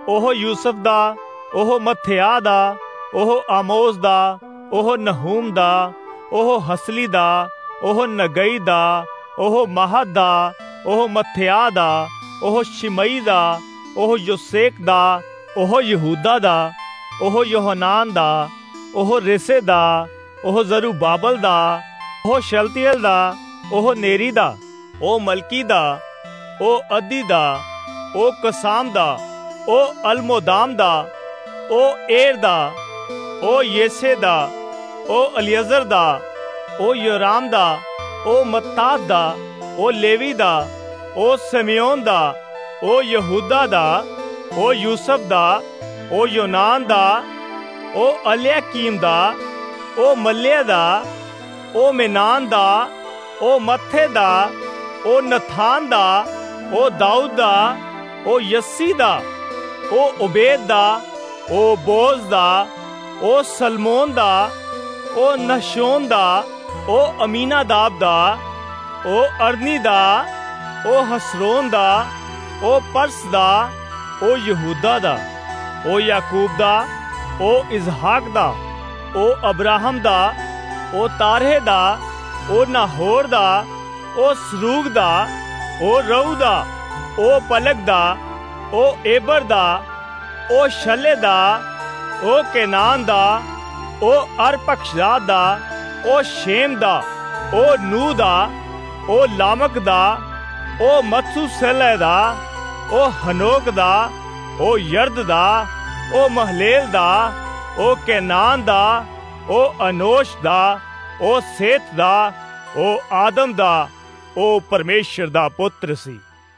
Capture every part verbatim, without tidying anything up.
ਉਹ ਯੂਸਫ ਦਾ, ਉਹ ਮੱਥਿਆ ਦਾ, ਉਹ ਆਮੋਸ ਦਾ, ਉਹ ਨਹੂਮ ਦਾ, ਉਹ ਹਸਲੀ ਦਾ, ਉਹ ਨਗਈ ਦਾ, ਉਹ ਮਹਦ ਦਾ, ਉਹ ਮੱਥਿਆ ਦਾ, ਉਹ ਸ਼ਿਮਈ ਦਾ, ਉਹ ਯੋਸੇਕ ਦਾ, ਉਹ ਯਹੂਦਾ ਦਾ, ਉਹ ਯੋਹਨਾਨ ਦਾ, ਉਹ रेसे ਦਾ, ਉਹ ਜ਼ਰੂਬਾਬਲ ਦਾ, ਉਹ ਸ਼ਲਤੀਏਲ ਦਾ, ਉਹ नेरी ਦਾ, ਉਹ मलकी ਦਾ, ਉਹ अद्दी ਦਾ, ਉਹ कसाम ਦਾ, ਉਹ अलमोदाम ਦਾ, ਉਹ एर ਦਾ, ਉਹ येसे ਦਾ, ਉਹ अलियजर ਦਾ, ਉਹ योराम ਦਾ, ਉਹ मत्तात ਦਾ, ਉਹ लेवी ਦਾ, ਉਹ सिमयोन ਦਾ, ਉਹ यहूदा ਦਾ, ਉਹ यूसुफ ਦਾ, ਉਹ योनान ਦਾ, ਉਹ अलियाकीम ਦਾ, ਉਹ मल्ले ਦਾ, ਉਹ मेनान ਦਾ, ਉਹ मत्थे ਦਾ, ਉਹ नथान ਦਾ, ਉਹ दाऊद ਦਾ, ਉਹ यस्सी ਦਾ, ਉਹ उबेद ਦਾ, ਉਹ बोज ਦਾ, ਉਹ सलमोन ਦਾ, ਉਹ नहशोन ਦਾ, ਉਹ अमीनादाब ਦਾ, ਉਹ अरनी ਦਾ, ਉਹ हसरोन ਦਾ, ਉਹ परस ਦਾ, ਉਹ यहूदा ਦਾ, ਉਹ याकूब ਦਾ, ਉਹ इसहाक ਦਾ, ਉਹ अब्राहम ਦਾ, ਉਹ तारहे ਦਾ, ਉਹ नाहोर ਦਾ, ਉਹ सरूग ਦਾ, ਉਹ रऊ ਦਾ, ਉਹ पलग ਦਾ, ਉਹ एबर ਦਾ, ਉਹ शले ਦਾ, ਉਹ केनान ਦਾ, ਉਹ अरपक्षदाद ਦਾ, ਉਹ शेम ਦਾ, ਉਹ नूह ਦਾ, ਉਹ लामक ਦਾ, ਉਹ मत्सूसेलह ਦਾ, ਉਹ हनोक ਦਾ, ਉਹ यर्द ਦਾ, ਉਹ महलेल ਦਾ, ਉਹ केनान ਦਾ, ਉਹ अनोश ਦਾ, ਉਹ सेत ਦਾ, ਉਹ आदम ਦਾ, ਉਹ परमेश्वर ਦਾ पुत्र ਸੀ।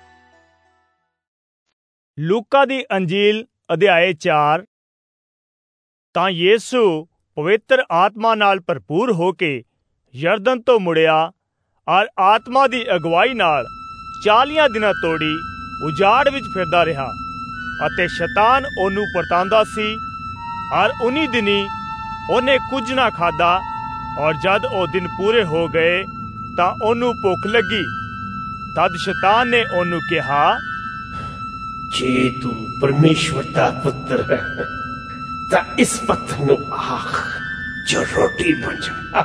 लूका दी अंजील अध्याय चार। ਤਾਂ ਯीशु पवित्र आत्मा नाल भरपूर हो के यरदन तो मुड़िया और आत्मा दी अगवाई नाल चालियां दिनां तोड़ी उजाड़ विच फिरदा रहा अते शैतान ओनू परतांदा सी। और उन्हीं दिनी ओने कुछ ना खादा। और जद ओ दिन पूरे हो गए तां ओनू भुख लगी। तद शैतान ने ओनू कहा, जे तू परमेश्वर दा पुत्र है तां इस पत्थर नू आख जो रोटी बन जा।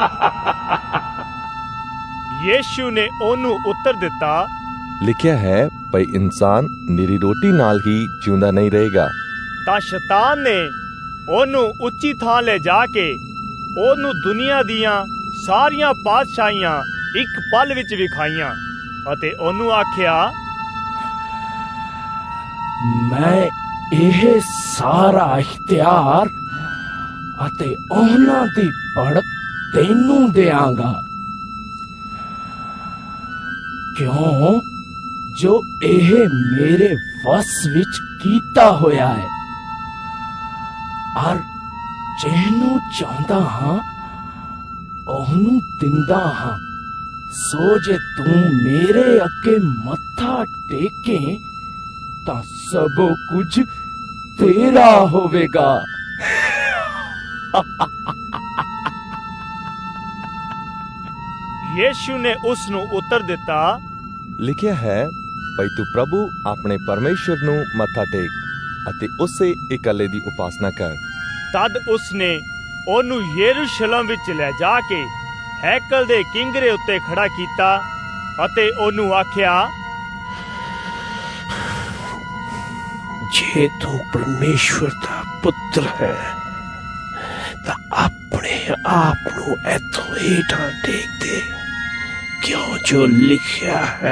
यीशु ने ओनू उत्तर दिता, लिखिया है भई इंसान निरी रोटी नाल ही जिउंदा नहीं रहेगा। तां शैतान ने ओनू उच्ची थां ले जाके ओनू दुनिया दियां सारियां पातशाहियां एक पल विच विखाईयां अते ओनू आख्या, मैं ਇਹ ਸਾਰਾ ਇਖਤਿਆਰ ਅਤੇ ਉਹਨਾਂ ਦੀ ਭੜਕ ਤੈਨੂੰ ਦੇਵਾਂਗਾ, ਕਿਉਂ ਜੋ ਇਹ ਮੇਰੇ ਵਸ ਵਿੱਚ ਕੀਤਾ ਹੋਇਆ ਹੈ। ਔਰ ਜਿਹਨੂੰ ਚਾਹੁੰਦਾ ਹਾਂ ਉਹਨੂੰ ਦਿੰਦਾ ਹਾਂ। ਸੋ ਜੇ ਤੂੰ ਮੇਰੇ ਅੱਗੇ ਮੱਥਾ ਟੇਕੇ ਤਾਂ ਸਭ ਕੁਝ तेरा होवेगा। यीशु ने उसनू उत्तर दिता, लिखिया है भई तू प्रभु अपने परमेश्वर नू मत्था टेक अते उसे इकल्ले दी उपासना कर। तद उसने ओनू यरूशलेम विच ले जाके हैकल दे किंगरे उत्ते खड़ा कीता अते ओनू आख्या, जे तू परमेश्वर दा पुत्र है तां अपने आप नू इथों हेठां टेक दे, क्यों जो लिखिया है